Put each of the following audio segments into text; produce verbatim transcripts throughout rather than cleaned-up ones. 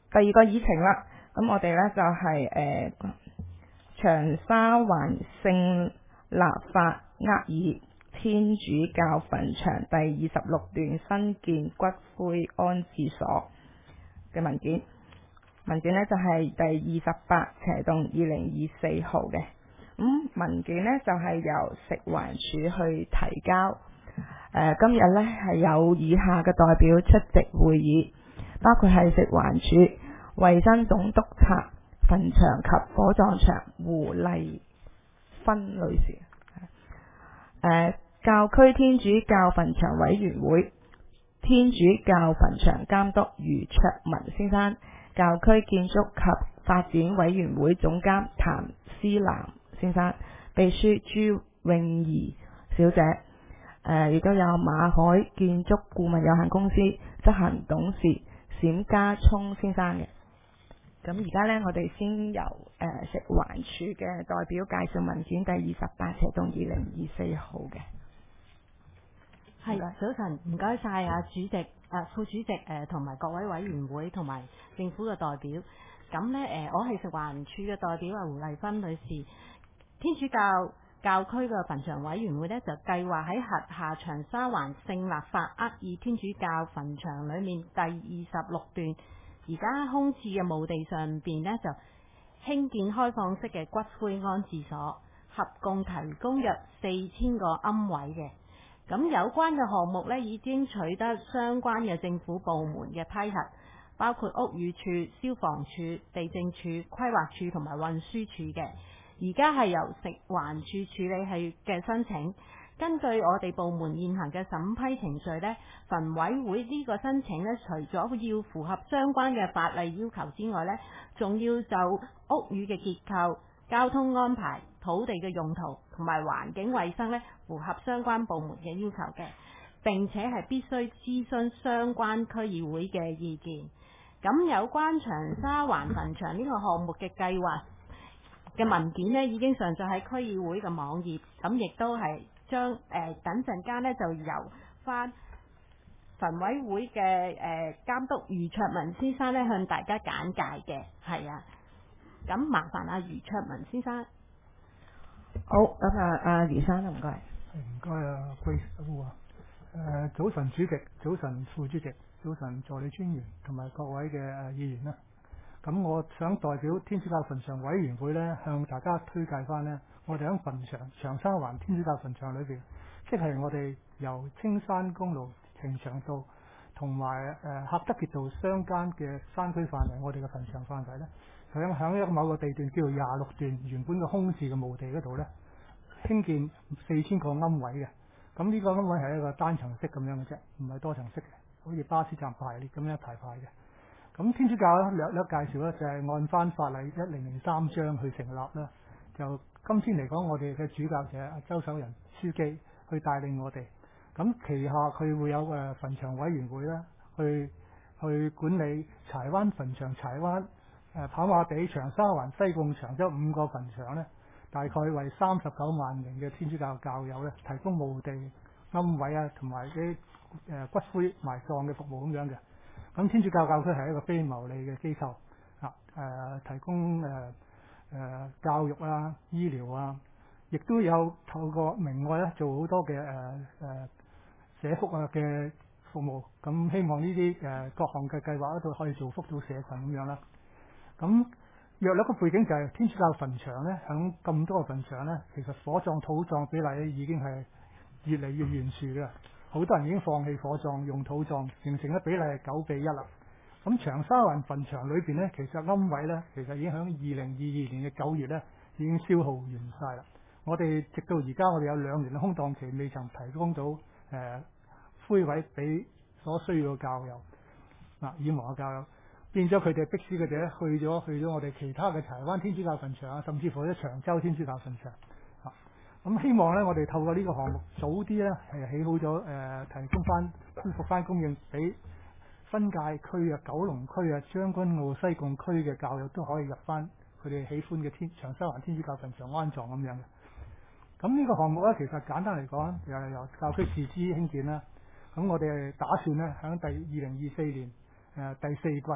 第二個議程啦，咁我哋咧就係、是、誒、呃、長沙灣聖立法厄爾天主教墳場第二十六段新建骨灰安置所嘅文件。文件呢就係、是、第二十八斜棟二零二四號嘅。咁、嗯、文件呢就係、是、由食環署去提交。誒、呃，今日呢係有以下嘅代表出席會議，包括係食環署衛生總督察、墳場及火葬場胡麗芬女士。誒、呃，教區天主教墳場委員會天主教墳場監督余卓文先生，教區建築及發展委員會總監譚思南先生，秘書朱詠儀小姐，誒、呃，亦都有馬海建築顧問有限公司執行董事冼家聰先生嘅。咁而家呢，我哋先由誒、呃、食環署嘅代表介紹文件第二十八斜棟二零二四號嘅。 係，早晨，唔該晒啊，主席、誒、啊、副主席誒同埋各位委員會同埋政府嘅代表。咁呢，誒、呃，我係食環署嘅代表啊，胡麗芬女士。天主教教區嘅墳場委員會呢，就計劃喺轄下長沙灣聖立法厄爾天主教墳場裏面第二十六段而家空置嘅墓地上邊呢，就興建開放式嘅骨灰安置所，合共提供約四千個龕位嘅。咁有關嘅項目呢，已經取得相關嘅政府部門嘅批核，包括屋宇署、消防處、地政處、規劃處同埋運輸處嘅。而家係由食環署處理係嘅申請。根據我哋部門現行嘅審批程序呢，墳委會呢個申請呢，除咗要符合相關嘅法例要求之外呢，仲要就屋宇嘅結構、交通安排、土地嘅用途同埋環境衛生呢，符合相關部門嘅要求嘅，並且係必須諮詢相關區議會嘅意見。咁有關長沙灣墳場呢個項目嘅計劃嘅文件呢，已經上載喺區議會嘅網頁，咁亦都係將誒、呃、等陣間呢，就由翻墳委會嘅誒監督余卓文先生呢，向大家簡介嘅。係啊，咁麻煩阿余卓文先生。 好，咁啊，阿余生唔該。 唔該啊，Grace 啊，誒早晨主席，早晨副主席，早晨助理專員同埋各位嘅誒議員啦。咁我想代表天主教墳場委員會咧，向大家推介翻呢，我哋喺墳場長沙灣天主教墳場裏邊，即係我哋由青山公路呈祥道同埋誒喀德傑道相間嘅山區範圍，我哋嘅墳場範圍咧，響響一個某個地段叫做廿六段原本嘅空置嘅墓地嗰度咧，興建四千個龕位嘅。咁呢個龕位係一個單層式咁樣嘅啫，唔係多層式嘅，好似巴士站排列咁樣一排排嘅。咁天主教咧略略介紹咧，就係按翻法例一零零三章去成立啦。就今天嚟講，我哋嘅主教就係阿周守仁書記去帶領我哋。咁旗下佢會有誒墳場委員會啦，去去管理柴灣墳場、柴灣誒跑馬地、長沙灣、西貢、長洲五個墳場咧，大概為三十九萬名嘅天主教教友咧提供墓地龕位啊，同埋啲誒骨灰埋葬嘅服務咁樣嘅。咁天主教教區係一個非牟利嘅機構啊，誒、呃、提供誒誒、呃、教育啊、醫療啊，亦都有透過明愛咧做好多嘅誒誒社福啊嘅服務。咁希望呢啲誒各項嘅計劃都可以造福到社群咁樣啦。咁約略個背景就係天主教墳場咧，響咁多個墳場咧，其實火葬土葬比例咧已經係越嚟越懸殊嘅。好多人已經放棄火葬，用土葬，形成嘅比例係九比一啦。咁長沙灣墳場裏邊咧，其實龕位咧，其實已經喺二零二二年嘅九月咧已經消耗完晒啦。我哋直到而家，我哋有兩年嘅空檔期，未曾提供到誒、呃、灰位俾所需要嘅教友嗱，染黃嘅教友，變咗佢哋迫使佢哋咧去咗去咗我哋其他嘅柴灣天主教墳場啊，甚至乎喺長洲天主教墳場。咁希望咧，我哋透過呢個項目早啲咧係起好咗誒、呃，提供翻恢復翻供應俾新界區啊、九龍區啊、將軍澳、西貢區嘅教友都可以入翻佢哋喜歡嘅天長沙灣天主教墳場安葬咁樣嘅。咁呢個項目咧，其實簡單嚟講，又係由教區自資興建啦。咁我哋打算咧喺第二零二四年誒、呃、第四季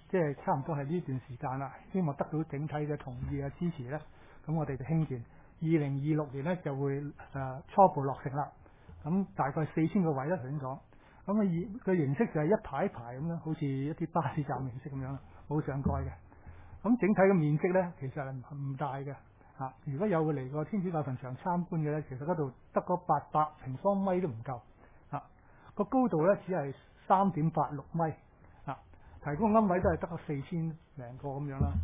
即係差唔多係呢段時間啦，希望得到整體嘅同意啊支持咧，咁我哋就興建。二零二六年咧就會誒、呃、初步落成啦。咁大概四千個位啦，頭先講。咁啊，以個形式就係一排一排咁樣，好似一啲巴士站形式咁樣，冇上蓋嘅。咁整體嘅面積咧，其實係唔大嘅嚇、啊。如果有嚟過天主教墳場參觀嘅咧，其實嗰度得嗰八百平方米都唔夠嚇。個、啊、高度咧只係三點八六米嚇、啊，提供龕位都係得個四千零個咁樣啦。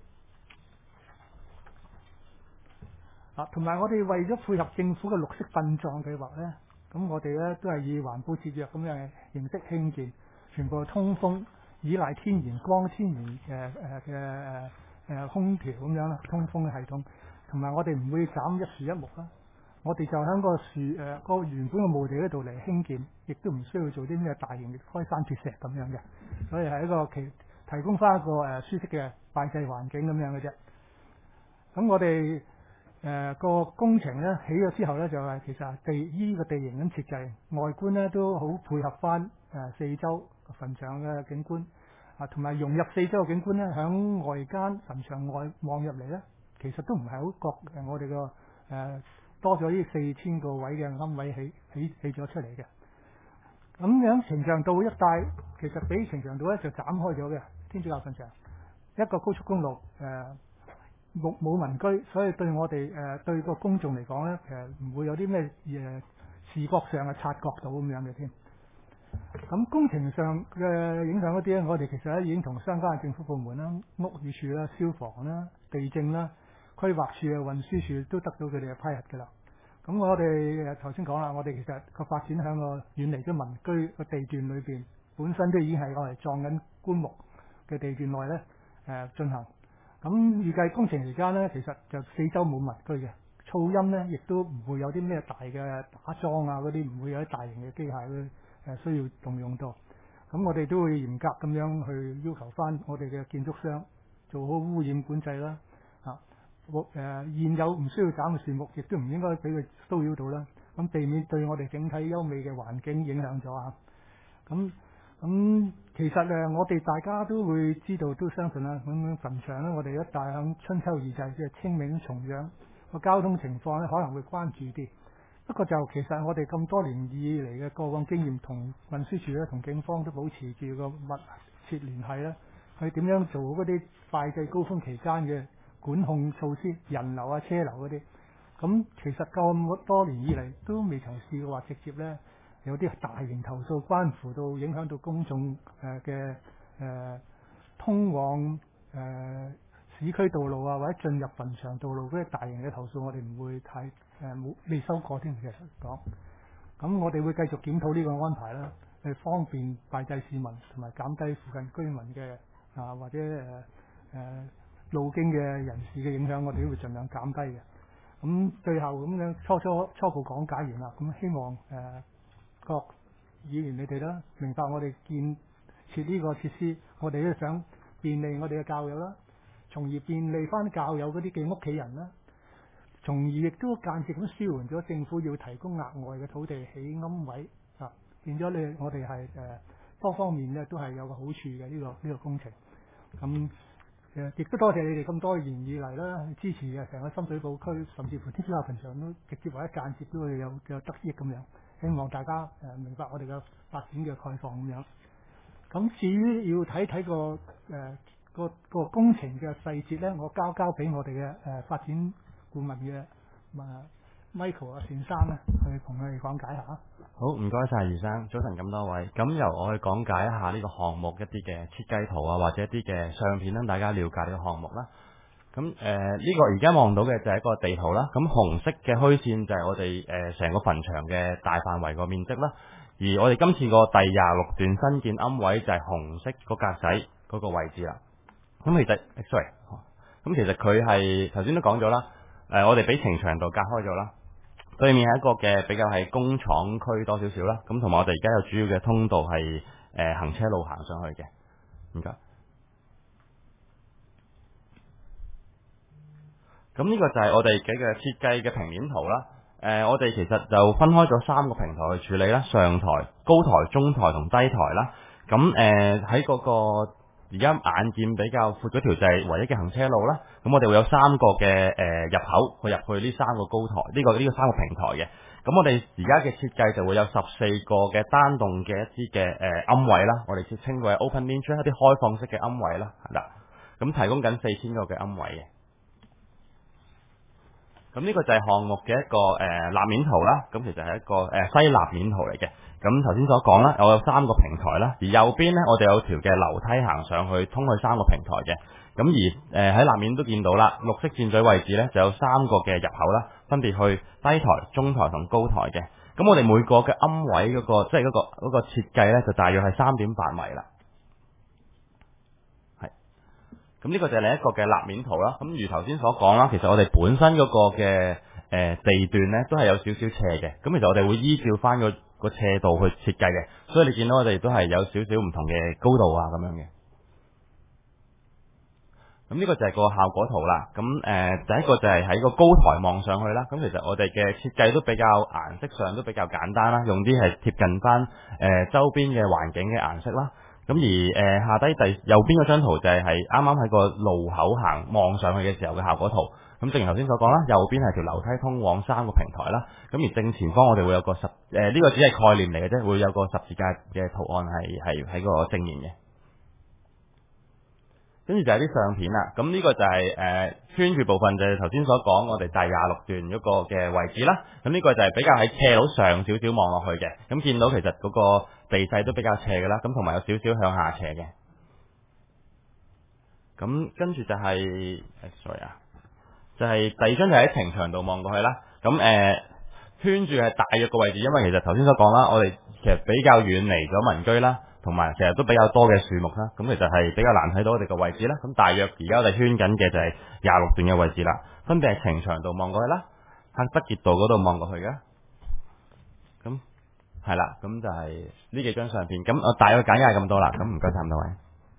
啊，同埋我哋為咗配合政府嘅綠色殯葬計劃咧。咁我哋咧都係以環保節約咁樣嘅形式興建，全部係通風，依賴天然光、天然誒誒嘅誒誒空調咁樣啦，通風嘅系統。同埋我哋唔會斬一樹一木啦，我哋就喺個樹誒、呃嗰個原本嘅墓地嗰度嚟興建，亦都唔需要做啲咩大型嘅開山鐵石咁樣嘅，所以係一個其提供翻一個誒、呃、舒適嘅拜祭環境咁樣嘅啫。咁我哋。誒、呃、個工程咧起咗之後咧，就係、是、其實地依個地形咁設計，外觀咧都好配合翻誒、呃、四周墳場嘅景觀啊，同埋融入四周嘅景觀咧，響外間墳場外望入嚟咧，其實都唔係好覺誒我哋個誒多咗呢四千個位嘅龕位起起起咗出嚟嘅。咁樣呈祥道一帶其實比呈祥道咧就斬開咗嘅天主教墳場，一個高速公路誒。呃冇冇民居，所以對我哋誒、呃、對個公眾嚟講咧，其實唔會有啲咩誒視覺上嘅察覺到咁樣嘅添。咁工程上嘅影響嗰啲咧，我哋其實咧已經同相關嘅政府部門啦、屋宇署啦、消防啦、地政啦、規劃署啊、運輸署都得到佢哋嘅批核㗎啦。咁我哋誒頭先講啦，我哋其實個發展喺個遠離咗民居個地段裏邊，本身都已經係我哋葬緊棺木嘅地段內咧誒進行。咁預計工程期間咧，其實就四周冇民居嘅，噪音咧亦都唔會有啲咩大嘅打樁啊嗰啲，唔會有啲大型嘅機械咧誒需要動用到。咁我哋都會嚴格咁樣去要求翻我哋嘅建築商做好污染管制啦。啊，誒、呃、現有唔需要斬嘅樹木，亦都唔應該俾佢騷擾到啦。咁避免對我哋整體優美嘅環境影響咗啊。咁咁、嗯、其實誒，我哋大家都會知道，都相信啦。咁樣墳場咧，我哋一帶響春秋二祭，即係清明重陽個交通情況咧，可能會關注啲。不過就其實我哋咁多年以嚟嘅過往經驗，同運輸署咧、同警方都保持住個密切聯繫啦。去點樣做嗰啲拜祭高峰期間嘅管控措施、人流啊、車流嗰啲。咁其實咁多年以嚟都未曾試過話直接咧。有啲大型投訴，關乎到影響到公眾誒嘅誒通往誒、呃、市區道路啊，或者進入墳場道路嗰啲大型嘅投訴，我哋唔會太誒冇未收過添。其實講，咁我哋會繼續檢討呢個安排啦，去方便拜祭市民同埋減低附近居民嘅啊或者誒誒、呃、路經嘅人士嘅影響，我哋都會盡量減低嘅。咁最後咁樣初初初步講解完啦，咁希望誒。呃各議員你哋啦，明白我哋建設呢個設施，我哋都想便利我哋嘅教友啦，從而便利翻教友嗰啲嘅屋企人啦，從而亦都間接咁舒緩咗政府要提供額外嘅土地起龕位啊，變咗你我哋係誒多方面咧都係有個好處嘅呢、這個呢、這個工程。咁誒亦都多謝你哋咁多年以嚟啦支持嘅成個深水埗區，甚至乎天主教墳場都直接或者間接都會有有得益咁樣。希望大家誒、呃、明白我哋嘅發展嘅概況咁樣。咁至於要睇睇個誒、呃、個個工程嘅細節咧，我交交俾我哋嘅誒發展顧問嘅啊 Michael 啊善生咧，去同佢哋講解下。 好，唔該晒余生，早晨咁多位。咁由我去講解一下呢個項目一啲嘅設計圖啊，或者一啲嘅相片啦，大家了解呢個項目啦。咁誒呢個而家望到嘅就係一個地圖啦。咁紅色嘅虛線就係我哋誒成個墳場嘅大範圍個面積啦。而我哋今次個第廿六段新建龕位就係紅色個格仔嗰個位置啦。咁其實 sorry，咁其實佢係頭先都講咗啦。誒，我哋俾呈祥道隔開咗啦。對面係一個嘅比較係工廠區多少少啦。咁同埋我哋而家有主要嘅通道係誒行車路行上去嘅。唔該。咁呢個就係我哋嘅嘅設計嘅平面圖啦。誒、呃，我哋其實就分開咗三個平台去處理啦，上台、高台、中台同低台啦。咁誒喺嗰個而家眼見比較闊嗰條就係唯一嘅行車路啦。咁我哋會有三個嘅誒、呃、入口去入去呢三個高台，呢、這個呢、這個三個平台嘅。咁我哋而家嘅設計就會有十四個嘅單棟嘅一啲嘅誒龕位啦，我哋設稱為 open niche 一啲開放式嘅龕位啦，係啦。咁提供緊四千個嘅龕位嘅。咁呢個就係項目嘅一個誒、呃、立面圖啦。咁其實係一個誒、呃、西立面圖嚟嘅。咁頭先所講啦，我有三個平台啦，而右邊呢，我哋有條嘅樓梯行上去，通去三個平台嘅。咁而誒喺立面都見到啦，綠色箭嘴位置呢，就有三個嘅入口啦，分別去低台、中台同高台嘅。咁我哋每個嘅龕位嗰、嗰個即係嗰個嗰、嗰個設計呢，就大約係三點八米啦。係。咁呢個就係另一個嘅立面圖啦。咁如頭先所講啦，其實我哋本身嗰個嘅誒、呃、地段呢，都係有少少斜嘅。咁其實我哋會依照翻個個斜度去設計嘅，所以你見到我哋都係有少少唔同嘅高度啊咁樣嘅。咁呢個就係個效果圖啦。咁誒、呃、第一個就係喺個高台望上去啦。咁其實我哋嘅設計都比較顏色上都比較簡單啦，用啲係貼近翻誒、呃、周邊嘅環境嘅顏色啦。咁而誒、呃、下低第右邊嗰張圖就係係啱啱喺個路口行望上去嘅時候嘅效果圖。咁正如頭先所講啦，右邊係條樓梯通往三個平台啦。咁而正前方我哋會有個十誒呢、呃這個只係概念嚟嘅啫，會有個十字架嘅圖案係係喺個正面嘅。跟住就係啲相片啦。咁呢個就係、是、誒、呃、圈住部分就係頭先所講我哋第廿六段嗰個嘅位置啦。咁呢個就係比較喺斜路上少少望落去嘅。咁見到其實嗰個地勢都比較斜嘅啦。咁同埋有少少向下斜嘅。咁跟住就係、是、sorry 啊。就係第二張就喺庭牆度望過去啦，咁誒、呃、圈住係大約個位置，因為其實頭先所講啦，我哋其實比較遠離咗民居啦，同埋其實都比較多嘅樹木啦，咁其實係比較難睇到我哋個位置啦。咁大約而家我哋圈緊嘅就係廿六段嘅位置啦，分別係庭牆度望過去啦，喺德傑道嗰度望過去嘅，咁係啦，咁就係呢幾張相片。咁我大約簡介咁多啦，咁唔該曬咁多位。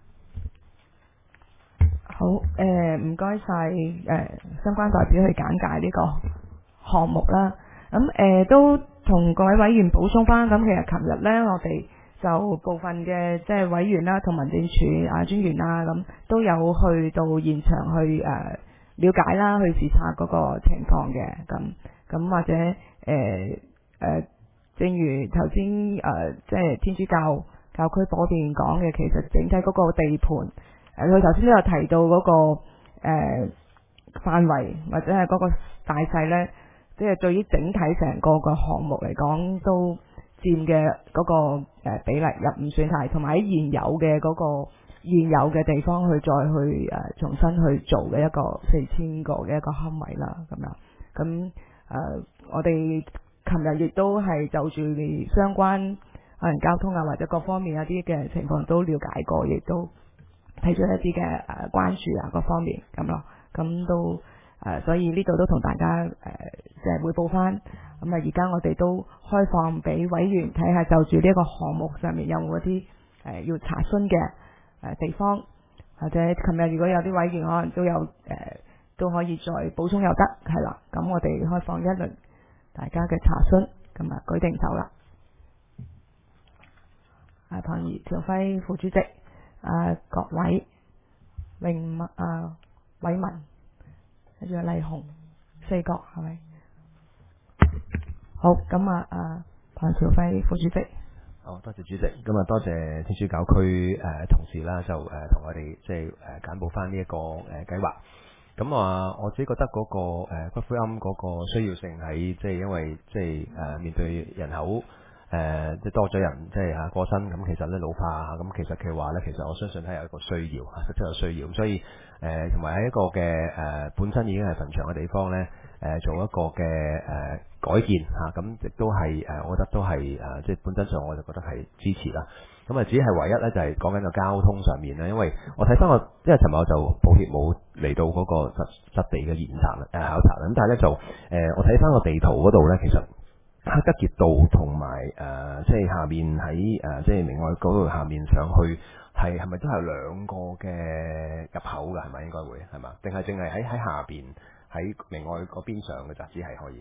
好，誒唔該晒誒相關代表去簡介呢個項目啦。咁誒、呃、都同各位委員補充翻，咁其實琴日呢，我哋就部分嘅即係委員啦，同民政處啊專員啊，咁都有去到現場去誒、呃、了解啦，去視察嗰個情況嘅。咁咁或者誒誒、呃呃，正如頭先誒即係天主教教區嗰邊講嘅，其實整體嗰個地盤。誒佢頭先都有提到嗰、那個誒、呃、範圍或者係嗰個大細呢，即係對於整體成個個項目嚟講，都佔嘅嗰個比例又唔算大，同埋喺現有嘅嗰、那個現有嘅地方去再去誒、呃、重新去做嘅一個四千個嘅一個龕位啦，咁樣咁誒、呃，我哋琴日亦都係就住相關可能交通啊或者各方面一啲嘅情況都了解過，亦都提出一啲嘅誒關注啊，各方面咁咯，咁都誒、呃，所以呢度都同大家誒即係匯報翻。咁啊，而家我哋都開放俾委員睇下，就住呢一個項目上面有冇一啲誒、呃、要查詢嘅誒地方，或者琴日如果有啲委員可能都有誒、呃、都可以再補充又得，係啦。咁我哋開放一輪大家嘅查詢，咁啊舉定手啦。啊，唐怡朝輝副主席。啊，各位榮啊偉文，跟住麗紅四角係咪？好，咁啊啊彭朝輝副主席。 好，多謝主席，咁啊多謝天主教區誒、呃、同事啦，就誒同、呃、我哋即係誒簡報翻呢一個誒計劃。咁啊，我自己覺得嗰、那個誒、呃、骨灰龕嗰個需要性喺即係因為即係誒面對人口。誒、呃，即係多咗人，即係嚇過身，咁其實咧老化，咁其實佢話咧，其實我相信係有一個需要，實質有需要，咁所以誒，同埋喺一個嘅誒、呃、本身已經係墳場嘅地方咧，誒、呃、做一個嘅誒、呃、改建嚇，咁、啊、亦都係誒，我覺得都係誒，即係本質上我就覺得係支持啦。咁啊，只係唯一咧就係講緊個交通上面咧，因為我睇翻我，因為尋日我就抱歉冇嚟到嗰個實實地嘅研查誒考察啦，咁但係咧就誒、呃，我睇翻個地圖嗰度咧，其實。黑德傑道同埋誒，即係下面喺誒，即係明愛嗰度下面上去，係係咪都係兩個嘅入口㗎？係咪應該會係嘛？定係淨係喺喺下邊喺明愛嗰邊上嘅咋？只係可以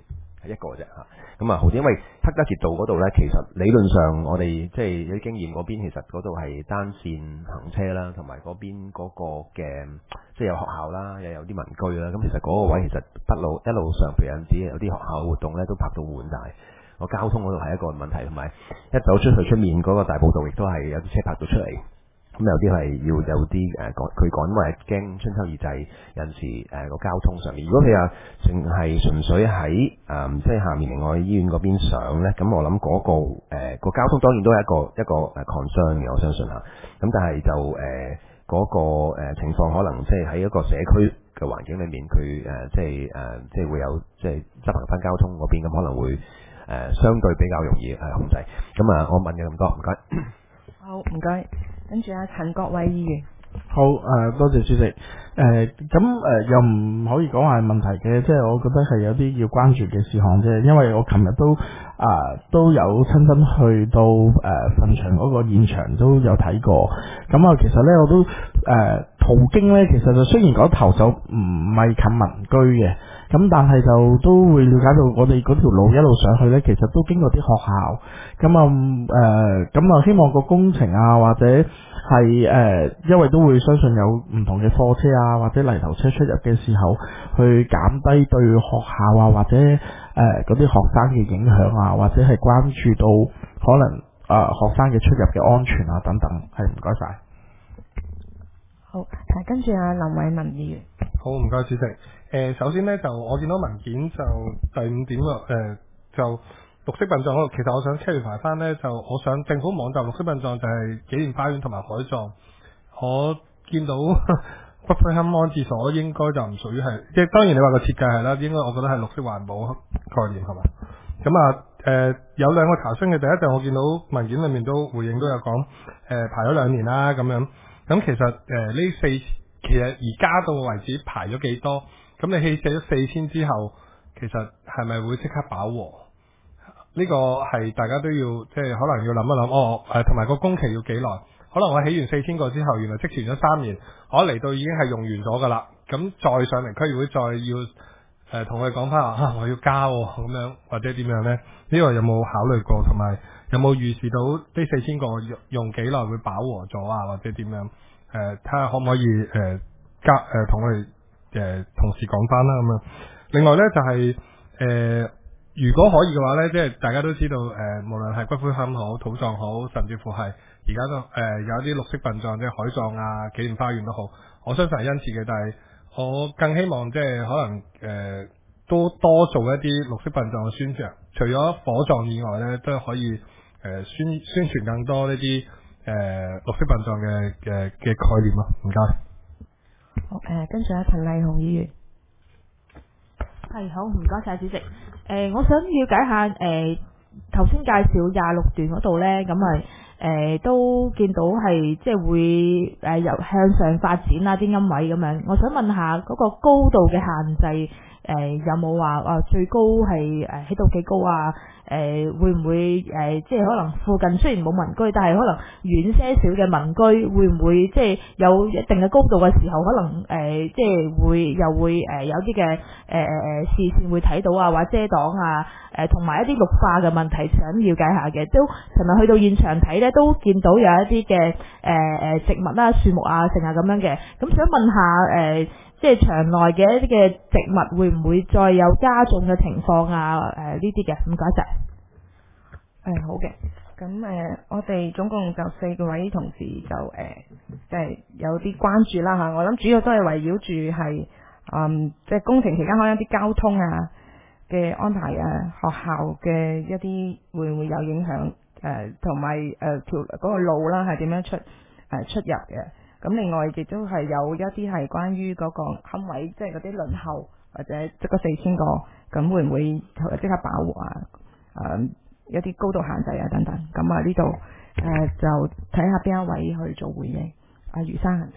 係一個啫嚇。咁啊，好似因為黑德傑道嗰度咧，其實理論上我哋即係有啲經驗嗰邊，其實嗰度係單線行車啦，同埋嗰邊嗰個嘅即係有學校啦，又有啲民居啦。咁其實嗰個位其實不路一路上，譬如有陣時有啲學校活動咧，都拍到滿晒。個交通嗰度係一個問題，同埋一走出去出面嗰個大埔道，亦都係有啲車泊到出嚟。咁有啲係要有啲誒趕佢趕，因為驚春秋二祭有陣時誒個交通上面。如果你話淨係純粹喺誒、嗯、即係下面另外醫院嗰邊上咧，咁我諗嗰、那個誒、呃、個交通當然都係一個一個誒 concern 嘅，我相信嚇。咁但係就誒嗰、呃那個誒情況可能即係喺一個社區嘅環境裏面，佢誒、呃、即係誒、呃、即係會有即係執行翻交通嗰邊，咁可能會誒、呃、相對比較容易誒控制。咁啊，我問嘅咁多，唔該。 好，唔該。跟住阿陳國偉議員。 好，誒、呃、多謝主席。誒咁誒又唔可以講係問題嘅，即係我覺得係有啲要關注嘅事項啫。因為我琴日都啊、呃、都有親身去到誒墳場嗰個現場都有睇過。咁啊，其實咧我都誒、呃、途經咧，其實就雖然嗰頭就唔係近民居嘅，咁但係就都會了解到我哋嗰條路一路上去咧，其實都經過啲學校。咁啊誒咁啊，希望個工程啊或者係誒、呃，因為都會相信有唔同嘅貨車啊，或者泥頭車出入嘅時候，去減低對學校啊或者誒嗰啲學生嘅影響啊，或者係關注到可能啊、呃、學生嘅出入嘅安全啊等等，係唔該晒。 好，誒跟住阿林偉文議員。 好，唔該主席。誒、呃，首先呢，就我見到文件就第五點啊，誒、呃、就。綠色殯葬嗰度，其實我想 clarify 翻呢，就我上政府網站綠色殯葬就係紀念花園同埋海葬。我見到骨灰龕安置所應該就唔屬於係，即係當然你話個設計係啦，應該我覺得係綠色環保概念係嘛？咁啊誒有兩個查詢嘅，第一就我見到文件裏面都回應都有講誒、呃、排咗兩年啦咁樣。咁其實誒呢、呃、四其實而家到為止排咗幾多？咁你棄置咗四千之後，其實係咪會即刻飽和？呢個係大家都要即係可能要諗一諗哦，誒同埋個工期要幾耐？可能我起完四千個之後，原來積存咗三年，我嚟到已經係用完咗㗎啦。咁再上嚟區議會再要誒同佢講翻話，我要加喎、哦、咁樣，或者點樣呢？呢、呢個有冇考慮過？同埋有冇預示到呢四千個用用幾耐會飽和咗啊？或者點樣？誒睇下可唔可以誒、呃、加誒同我哋誒同事講翻啦咁樣。另外呢，就係、是、誒。呃如果可以嘅話呢，即係大家都知道，誒、呃，無論係骨灰龕好、土葬好，甚至乎係而家都誒、呃、有啲綠色殯葬，即係海葬啊、紀念花園都好，我相信係殷切嘅。但係我更希望即係可能誒、呃、都多做一啲綠色殯葬嘅宣傳，除咗火葬以外呢，都可以誒、呃、宣宣傳更多呢啲誒綠色殯葬嘅嘅嘅概念咯。唔該。 好，誒、呃，跟住阿陳麗紅議員。 係好，唔該晒主席。誒、呃，我想了解下誒頭先介紹廿六段嗰度咧，咁咪誒都見到係即係會誒由、呃、向上發展啦啲龕位咁樣。我想問下嗰個高度嘅限制誒、呃、有冇話啊最高係誒起到幾高啊？誒、呃、會唔會誒、呃、即係可能附近雖然冇民居，但係可能遠些少嘅民居會唔會即係有一定嘅高度嘅時候，可能誒、呃、即係會又會誒、呃、有啲嘅誒誒誒視線會睇到啊，或者遮擋啊，誒同埋一啲綠化嘅問題想了解下嘅。都尋日去到現場睇咧，都見到有一啲嘅誒誒植物啦、樹木啊，成啊咁樣嘅。咁想問下誒。呃即係場內嘅一啲嘅植物會唔會再有加重嘅情況啊？誒呢啲嘅，唔該晒。 誒、呃、好嘅，咁誒、呃、我哋總共就四個位同事就誒即係有啲關注啦嚇。我諗主要都係圍繞住係嗯即係工程期間可能一啲交通啊嘅安排啊，學校嘅一啲會唔會有影響誒，同埋誒條嗰個路啦係點樣出誒、呃、出入嘅。咁另外亦都係有一啲係關於嗰個龕位，即係嗰啲輪候或者即個四千個，咁會唔會即刻飽和啊？誒、呃、一啲高度限制啊等等。咁啊呢度誒就睇下邊一位去做回應。阿余生係。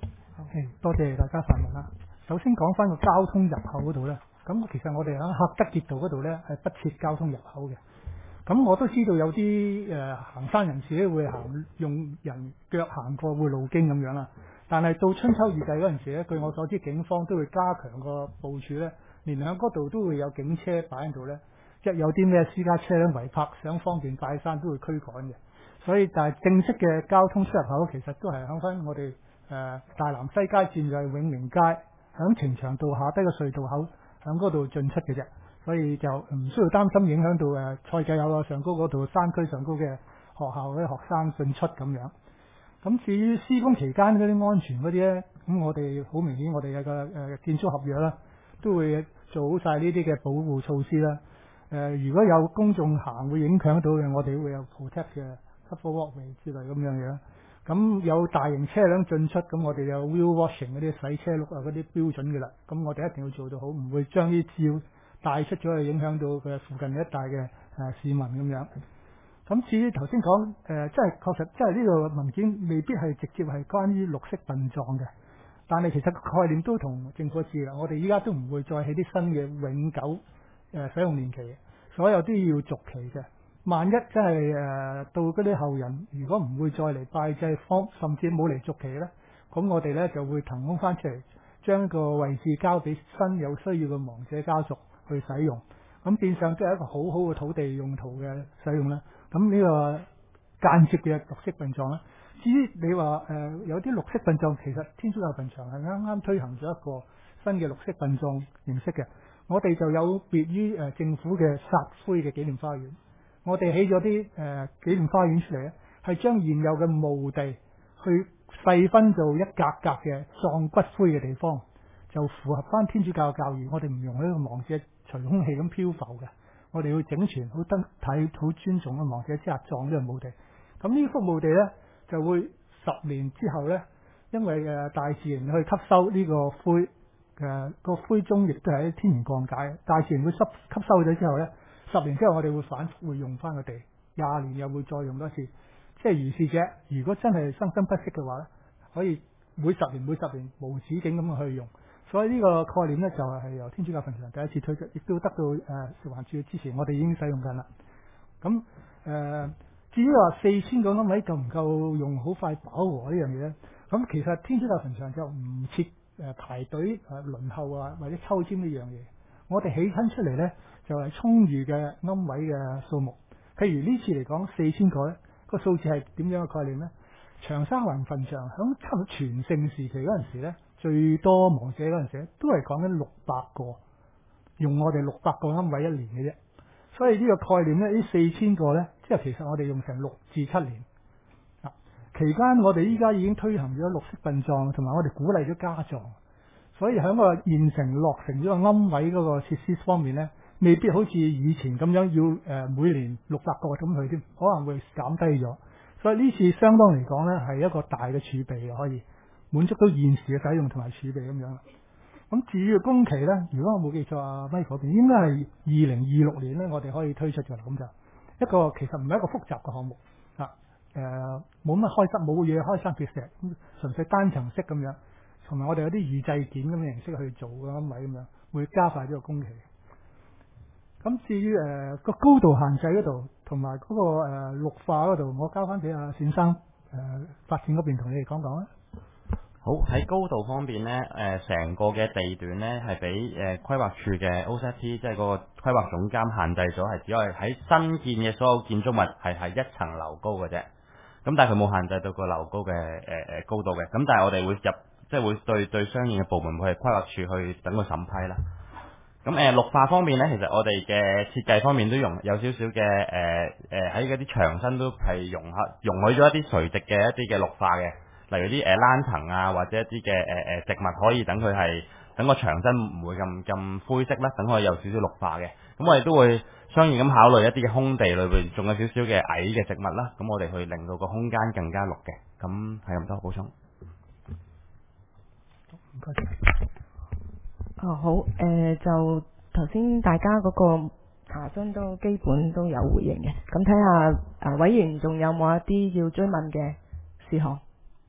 OK，多謝大家發問啦。首先講翻個交通入口嗰度咧，咁其實我哋喺黑德傑道嗰度咧係不設交通入口嘅。咁我都知道有啲誒、呃、行山人士咧會行用人腳行過會路經咁樣啦，但係到春秋二祭嗰陣時咧，據我所知警方都會加強個部署咧，連喺嗰度都會有警車擺喺度咧， 一有啲咩私家車輛違泊想方便拜山都會驅趕嘅。所以但係正式嘅交通出入口其實都係響翻我哋誒、呃、大南西街佔就係永明街，響呈祥道下低個隧道口響嗰度進出嘅啫。所以就唔需要擔心影響到誒賽繼有啊上高嗰度山區上高嘅學校嗰啲學生進出咁樣。咁至於施工期間嗰啲安全嗰啲咧，咁我哋好明顯我哋有個誒建築合約啦，都會做好晒呢啲嘅保護措施啦。誒、呃、如果有公眾行會影響到嘅，我哋會有 protect 嘅 cover walkway 之類咁樣嘢啦。咁有大型車輛進出，咁我哋有 wheel washing 嗰啲洗車轆啊嗰啲標準嘅啦。咁我哋一定要做到好，唔會將啲照帶出咗去影響到佢附近一帶嘅誒市民咁樣。咁至於頭先講誒，即係確實，即係呢個文件未必係直接係關於綠色殯葬嘅，但係其實個概念都同政府一致啦。我哋依家都唔會再起啲新嘅永久誒、呃、使用年期，所有都要續期嘅。萬一真係誒到嗰啲後人，如果唔會再嚟拜祭方，甚至冇嚟續期咧，咁我哋咧就會騰空翻出嚟，將個位置交俾新有需要嘅亡者家屬去使用。咁變相都係一個好好嘅土地用途嘅使用啦。咁呢個間接嘅綠色殯葬啦。至於你話誒、呃、有啲綠色殯葬，其實天主教墳場係啱啱推行咗一個新嘅綠色殯葬形式嘅。我哋就有別於誒、呃、政府嘅撒灰嘅紀念花園，我哋起咗啲誒紀念花園出嚟咧，係將現有嘅墓地去細分做一格格嘅葬骨灰嘅地方，就符合翻天主教教義。我哋唔容許個亡者隨空氣咁漂浮嘅，我哋要整全好得體、好尊重嘅亡者之下葬呢個墓地。咁呢幅墓地咧就會十年之後咧，因為誒、呃、大自然去吸收呢個灰嘅個、呃、灰中亦都係天然降解，大自然會吸吸收咗之後咧，十年之後我哋會反覆會用翻個地，廿年又會再用多次。即係如是者，如果真係生生不息嘅話咧，可以每十年每十年無止境咁去用。所以呢個概念咧就係、是、由天主教墳場第一次推出，亦都得到誒、呃、食環署嘅支持，我哋已經使用緊啦。咁誒、呃、至於話四千個龕位夠唔夠用，好快飽和呢樣嘢咧？咁其實天主教墳場就唔設誒排隊誒、呃、輪候啊或者抽籤呢樣嘢。我哋起親出嚟咧就係、是、充裕嘅龕位嘅數目。譬如呢次嚟講四千個咧，個數字係點樣嘅概念咧？長沙灣墳場響差唔多全盛時期嗰陣時咧，最多亡者嗰陣時咧，都係講緊六百個，用我哋六百個龕位一年嘅啫。所以呢個概念咧，呢四千個咧，即係其實我哋用成六至七年。啊，期間我哋依家已經推行咗綠色殯葬，同埋我哋鼓勵咗家葬。所以喺個現成落成咗個龕位嗰個設施方面咧，未必好似以前咁樣要誒、呃、每年六百個咁去添，可能會減低咗。所以呢次相當嚟講咧，係一個大嘅儲備嘅，可以滿足到現時嘅使用同埋儲備咁樣啦。咁至於工期咧，如果我冇記錯啊，Mike嗰邊應該係二零二六年咧，我哋可以推出嘅啦。咁就一個其實唔係一個複雜嘅項目啊，誒冇乜開山冇嘢開山掘石，純粹單層式咁樣，同埋我哋有啲預製件咁嘅形式去做嘅龕位咁樣，會加快咗個工期。咁至於誒個高度限制嗰度，同埋嗰個誒、呃、綠化嗰度，我交翻俾阿冼生誒、呃、發展嗰邊同你哋講講啦。 好，喺高度方面呢，誒、呃、成個嘅地段呢係俾誒規劃處嘅 O S T， 即係嗰個規劃總監限制咗，係只可以喺新建嘅所有建築物係係一層樓高嘅啫。咁但係佢冇限制到個樓高嘅誒誒高度嘅。咁但係我哋會入，即係會對對相應嘅部門會係規劃處去等佢審批啦。咁誒、呃、綠化方面咧，其實我哋嘅設計方面都容有少少嘅誒誒喺嗰啲牆身都係容合容許咗一啲垂直嘅一啲嘅綠化嘅，例如啲誒欄層啊，或者一啲嘅誒誒植物可以等佢係等個牆身唔會咁咁灰色啦，等佢有少少綠化嘅。咁我哋都會相應咁考慮一啲嘅空地裏邊仲有少少嘅矮嘅植物啦，咁我哋去令到個空間更加綠嘅。咁係咁多補充。 唔該晒。 哦，好，誒、呃、就頭先大家嗰個查詢都基本都有回應嘅，咁睇下啊委員仲有冇一啲要追問嘅事項？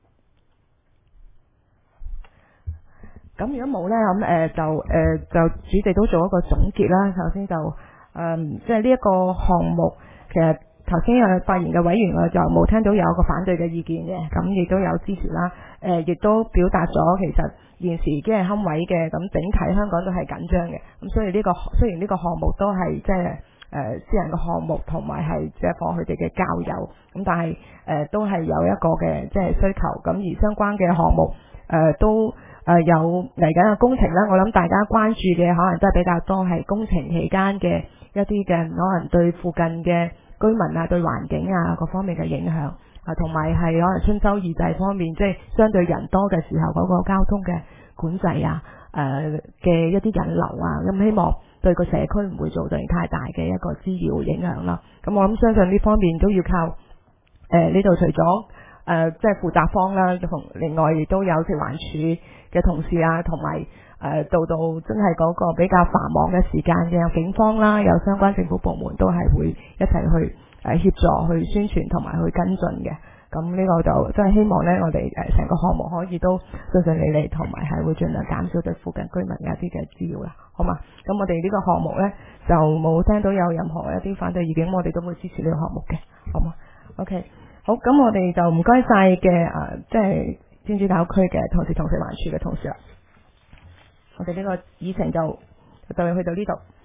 咁如果冇呢，咁誒、呃、就誒、呃、就主席都做一個總結啦。首先就誒即係呢一個項目，其實頭先誒發言嘅委員我就冇聽到有一個反對嘅意見嘅，咁亦都有支持啦。誒、呃、亦都表達咗其實現時已經係龕位嘅，咁整體香港都係緊張嘅。咁所以呢、這個雖然呢個項目都係即係呃、私人嘅項目，同埋係即係放佢哋嘅交友。咁但係誒、呃、都係有一個嘅即係需求。咁而相關嘅項目誒、呃、都誒、呃、有嚟緊嘅工程咧，我諗大家關注嘅可能都係比較多係工程期間嘅一啲嘅可能對附近嘅居民啊、對環境啊各方面嘅影響。啊，同埋係可能春秋二祭方面，即係相對人多嘅時候嗰個交通嘅管制啊，誒、呃、嘅一啲人流啊，咁希望對個社區唔會造成太大嘅一個滋擾影響啦。咁我諗相信呢方面都要靠誒呢度除咗誒、呃、即係負責方啦，同另外亦都有食環署嘅同事啊，同埋誒到到真係嗰個比較繁忙嘅時間嘅有警方啦，有相關政府部門都係會一齊去誒協助去宣傳同埋去跟進嘅。咁呢個就真係希望呢，我哋誒成個項目可以都順順利利，同埋係會盡量減少對附近居民嘅一啲嘅滋擾啦，好嘛？咁我哋呢個項目呢，就冇聽到有任何一啲反對意見，我哋都會支持呢個項目嘅，好嘛 ？OK， 好，咁我哋就唔該晒嘅誒，即係天主教區嘅同事同食環署嘅同事啦。我哋呢個議程就就去到呢度。